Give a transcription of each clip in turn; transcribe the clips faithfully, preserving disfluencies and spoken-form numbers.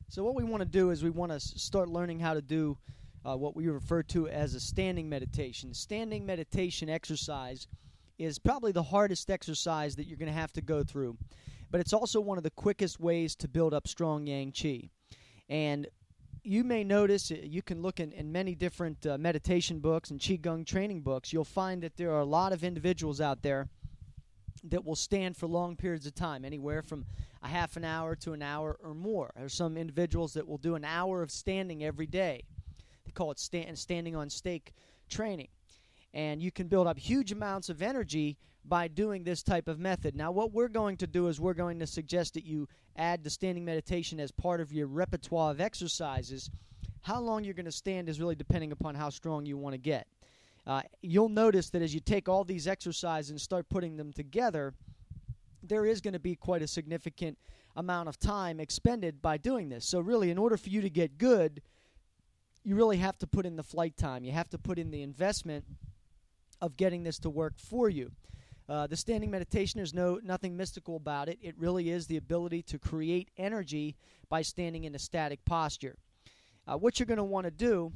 So what we want to do is we want to start learning how to do uh, what we refer to as a standing meditation. Standing meditation exercise is probably the hardest exercise that you're going to have to go through, but it's also one of the quickest ways to build up strong yang qi. And you may notice, you can look in, in many different uh, meditation books and qigong training books, you'll find that there are a lot of individuals out there that will stand for long periods of time, anywhere from a half an hour to an hour or more. There's some individuals that will do an hour of standing every day. They call it stand, standing on stake training. And you can build up huge amounts of energy by doing this type of method. Now, what we're going to do is we're going to suggest that you add the standing meditation as part of your repertoire of exercises. How long you're going to stand is really depending upon how strong you want to get. Uh, you'll notice that as you take all these exercises and start putting them together, there is going to be quite a significant amount of time expended by doing this. So really, in order for you to get good, you really have to put in the flight time. You have to put in the investment of getting this to work for you. Uh, the standing meditation, there's no nothing mystical about it. It really is the ability to create energy by standing in a static posture. Uh, what you're going to want to do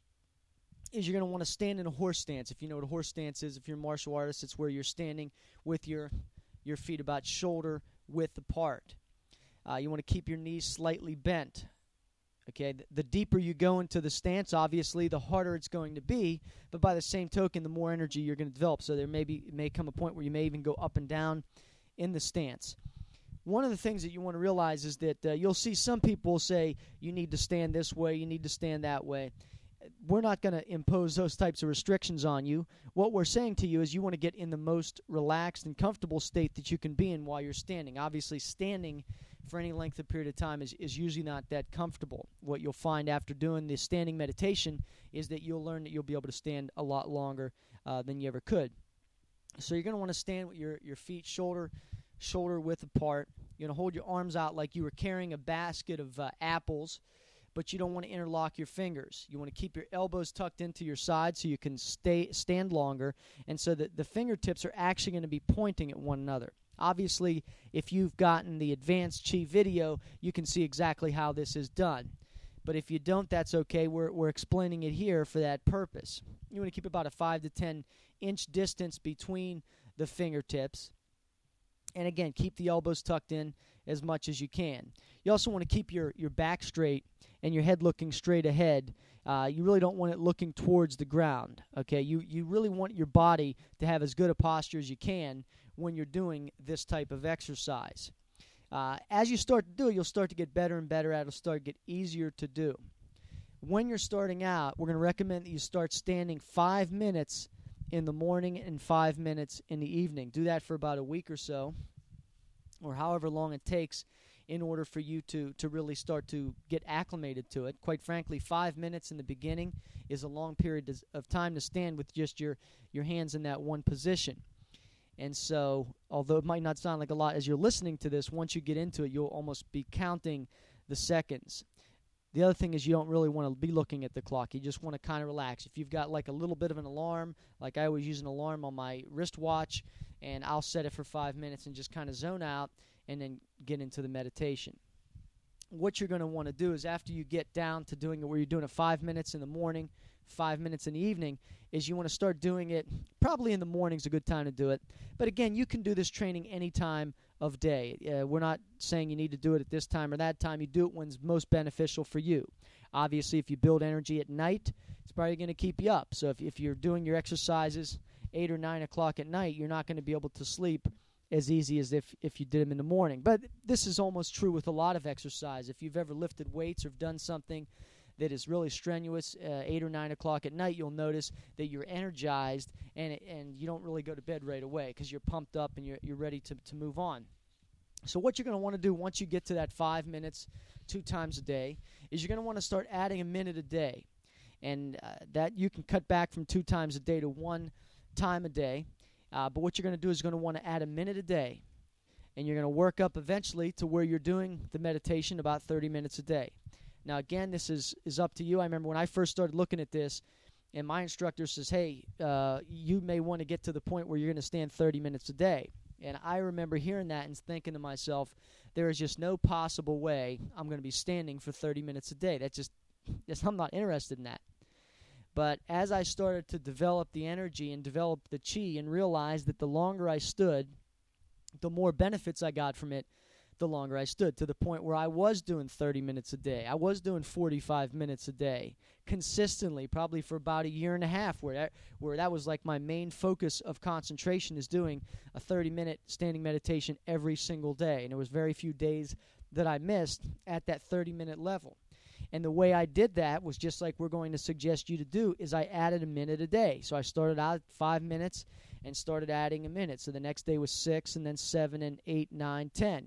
is you're going to want to stand in a horse stance. If you know what a horse stance is, if you're a martial artist, it's where you're standing with your your feet about shoulder width apart. Uh, you want to keep your knees slightly bent. Okay, the, the deeper you go into the stance, obviously, the harder it's going to be. But by the same token, the more energy you're going to develop. So there may be may come a point where you may even go up and down in the stance. One of the things that you want to realize is that uh, you'll see some people say you need to stand this way, you need to stand that way. We're not going to impose those types of restrictions on you. What we're saying to you is you want to get in the most relaxed and comfortable state that you can be in while you're standing. Obviously, standing for any length of period of time is, is usually not that comfortable. What you'll find after doing the standing meditation is that you'll learn that you'll be able to stand a lot longer uh, than you ever could. So you're going to want to stand with your, your feet shoulder shoulder width apart. You're going to hold your arms out like you were carrying a basket of uh, apples, but you don't want to interlock your fingers. You want to keep your elbows tucked into your side so you can stay stand longer, and so that the fingertips are actually going to be pointing at one another. Obviously, if you've gotten the advanced Qi video, you can see exactly how this is done. But if you don't, that's okay. We're, we're explaining it here for that purpose. You want to keep about a five to ten inch distance between the fingertips. And again, keep the elbows tucked in as much as you can. You also want to keep your, your back straight and your head looking straight ahead. Uh, you really don't want it looking towards the ground. Okay, you, you really want your body to have as good a posture as you can when you're doing this type of exercise. Uh, as you start to do it, you'll start to get better and better at it. It'll start to get easier to do. When you're starting out, we're going to recommend that you start standing five minutes in the morning and five minutes in the evening. Do that for about a week or so, or however long it takes in order for you to, to really start to get acclimated to it. Quite frankly, five minutes in the beginning is a long period of time to stand with just your, your hands in that one position. And so, although it might not sound like a lot as you're listening to this, once you get into it, you'll almost be counting the seconds. The other thing is you don't really want to be looking at the clock. You just want to kind of relax. If you've got like a little bit of an alarm, like I always use an alarm on my wristwatch, and I'll set it for five minutes and just kind of zone out and then get into the meditation. What you're going to want to do is after you get down to doing it where you're doing it five minutes in the morning, five minutes in the evening, is you want to start doing it, probably in the morning is a good time to do it. But again, you can do this training any time of day. Uh, we're not saying you need to do it at this time or that time. You do it when's most beneficial for you. Obviously, if you build energy at night, it's probably going to keep you up. So if, if you're doing your exercises eight or nine o'clock at night, you're not going to be able to sleep as easy as if, if you did them in the morning. But this is almost true with a lot of exercise. If you've ever lifted weights or done something that is really strenuous, uh, eight or nine o'clock at night, you'll notice that you're energized and it, and you don't really go to bed right away because you're pumped up and you're you're ready to, to move on. So what you're going to want to do once you get to that five minutes, two times a day, is you're going to want to start adding a minute a day. And uh, that you can cut back from two times a day to one time a day. Uh, but what you're going to do is you're going to want to add a minute a day. And you're going to work up eventually to where you're doing the meditation about thirty minutes a day. Now, again, this is, is up to you. I remember when I first started looking at this, and my instructor says, hey, uh, you may want to get to the point where you're going to stand thirty minutes a day. And I remember hearing that and thinking to myself, there is just no possible way I'm going to be standing for thirty minutes a day. That's just, just I'm not interested in that. But as I started to develop the energy and develop the chi and realized that the longer I stood, the more benefits I got from it, the longer I stood, to the point where I was doing thirty minutes a day. I was doing forty-five minutes a day consistently, probably for about a year and a half, where that, where that was like my main focus of concentration, is doing a thirty-minute standing meditation every single day. And there was very few days that I missed at that thirty-minute level. And the way I did that was just like we're going to suggest you to do, is I added a minute a day. So I started out at five minutes and started adding a minute. So the next day was six, and then seven, and eight, nine, ten.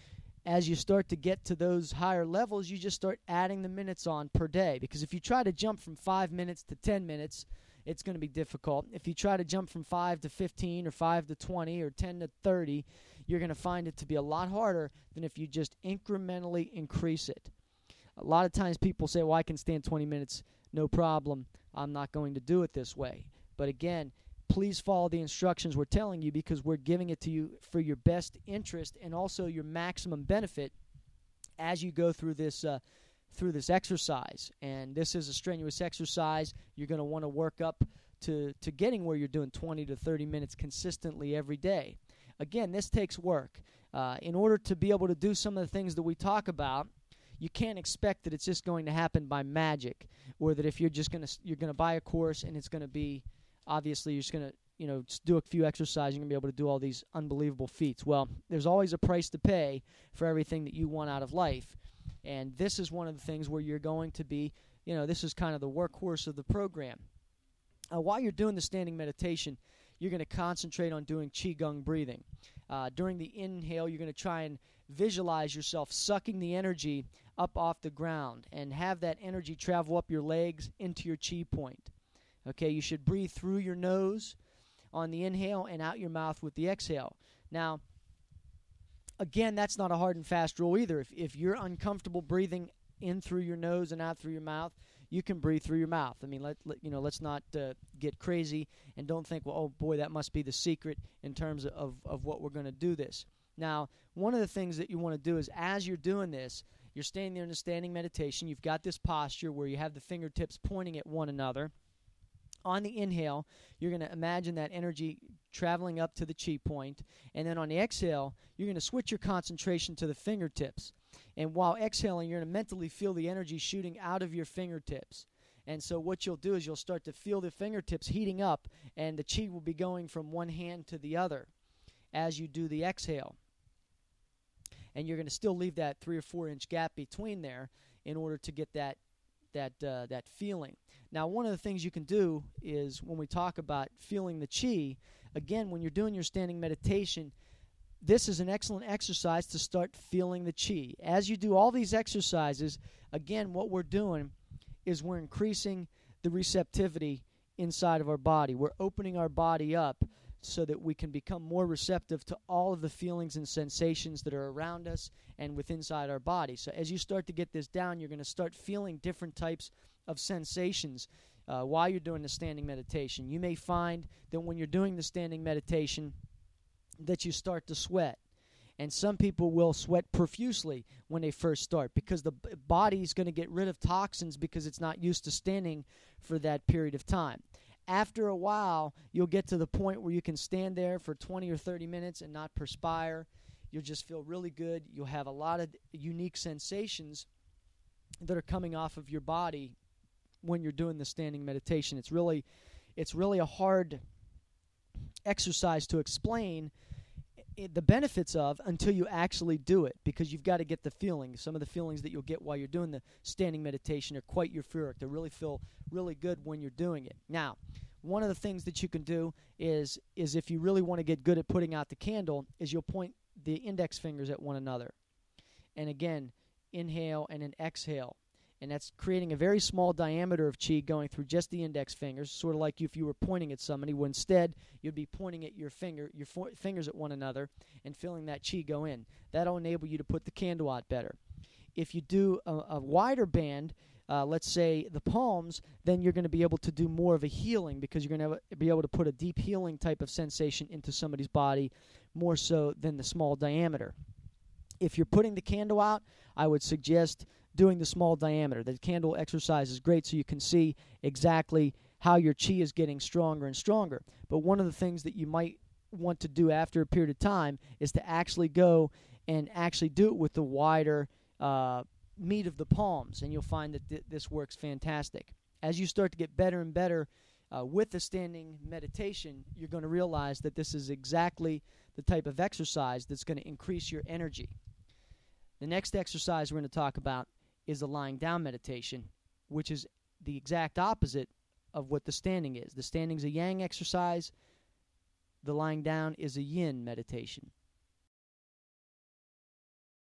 As you start to get to those higher levels, you just start adding the minutes on per day. Because if you try to jump from five minutes to ten minutes, it's going to be difficult. If you try to jump from five to fifteen, or five to twenty, or ten to thirty, you're going to find it to be a lot harder than if you just incrementally increase it. A lot of times people say, well, I can stand twenty minutes, no problem. I'm not going to do it this way. But again, please follow the instructions we're telling you, because we're giving it to you for your best interest and also your maximum benefit as you go through this uh, through this exercise. And this is a strenuous exercise. You're going to want to work up to, to getting where you're doing twenty to thirty minutes consistently every day. Again, this takes work. Uh, in order to be able to do some of the things that we talk about, you can't expect that it's just going to happen by magic, or that if you're just going to you're going to buy a course and it's going to be, obviously, you're just going to, you know, just do a few exercises, you're going to be able to do all these unbelievable feats. Well, there's always a price to pay for everything that you want out of life. And this is one of the things where you're going to be, you know, this is kind of the workhorse of the program. Uh, while you're doing the standing meditation, you're going to concentrate on doing Qigong breathing. Uh, during the inhale, you're going to try and visualize yourself sucking the energy up off the ground and have that energy travel up your legs into your chi point. Okay, you should breathe through your nose on the inhale and out your mouth with the exhale. Now, again, that's not a hard and fast rule either. If, if you're uncomfortable breathing in through your nose and out through your mouth, you can breathe through your mouth. I mean, let, let you know, let's not uh, get crazy and don't think, well, oh boy, that must be the secret in terms of, of what we're going to do this. Now, one of the things that you want to do is, as you're doing this, you're standing there in a standing meditation. You've got this posture where you have the fingertips pointing at one another. On the inhale, you're going to imagine that energy traveling up to the chi point. And then on the exhale, you're going to switch your concentration to the fingertips. And while exhaling, you're going to mentally feel the energy shooting out of your fingertips. And so what you'll do is you'll start to feel the fingertips heating up, and the chi will be going from one hand to the other as you do the exhale. And you're going to still leave that three or four inch gap between there in order to get that that uh, that feeling. Now, one of the things you can do is, when we talk about feeling the chi, again, when you're doing your standing meditation, this is an excellent exercise to start feeling the chi. As you do all these exercises, again, what we're doing is we're increasing the receptivity inside of our body. We're opening our body up so that we can become more receptive to all of the feelings and sensations that are around us and within inside our body. So as you start to get this down, you're going to start feeling different types of sensations uh, while you're doing the standing meditation. You may find that when you're doing the standing meditation that you start to sweat. And some people will sweat profusely when they first start, because the body's going to get rid of toxins because it's not used to standing for that period of time. After a while, you'll get to the point where you can stand there for twenty or thirty minutes and not perspire. You'll just feel really good. You'll have a lot of unique sensations that are coming off of your body when you're doing the standing meditation. It's really, it's really a hard exercise to explain the benefits of until you actually do it, because you've got to get the feeling. Some of the feelings that you'll get while you're doing the standing meditation are quite euphoric. They really feel really good when you're doing it. Now, one of the things that you can do is, is if you really want to get good at putting out the candle, is you'll point the index fingers at one another. And again, inhale and then exhale. And that's creating a very small diameter of chi going through just the index fingers, sort of like if you were pointing at somebody, when instead you'd be pointing at your finger, your fo- fingers at one another and feeling that chi go in. That'll enable you to put the candle out better. If you do a, a wider band, uh, let's say the palms, then you're going to be able to do more of a healing, because you're going to be able to put a deep healing type of sensation into somebody's body more so than the small diameter. If you're putting the candle out, I would suggest doing the small diameter. The candle exercise is great so you can see exactly how your chi is getting stronger and stronger. But one of the things that you might want to do after a period of time is to actually go and actually do it with the wider uh, meat of the palms, and you'll find that th- this works fantastic. As you start to get better and better uh, with the standing meditation, you're going to realize that this is exactly the type of exercise that's going to increase your energy. The next exercise we're going to talk about is the lying down meditation, which is the exact opposite of what the standing is. The standing is a yang exercise. The lying down is a yin meditation.